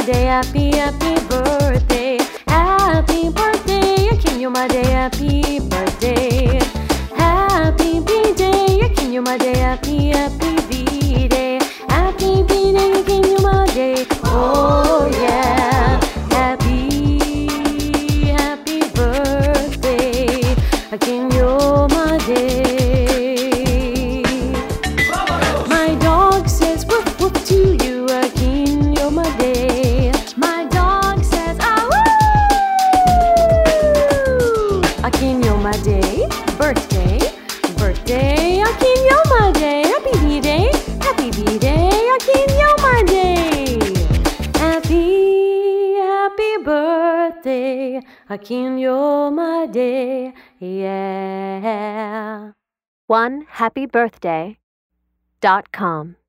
day, happy birthday. Happy birthday, Akin, you're my day, happy birthday. Happy B-day, Akin, you're my day, happy B-day. Happy B-day, Akin, you're my day. Oh yeah, happy birthday, Akin, you're my day. My dog says woof woof to you, Akin, you're my day. My dog says ah woo. Akin, you're my day. Birthday, Akin, you're my day. Happy B-day, Akin, you're my day. Happy birthday, Akin, you're my day. Yeah. OneHappyBirthday.com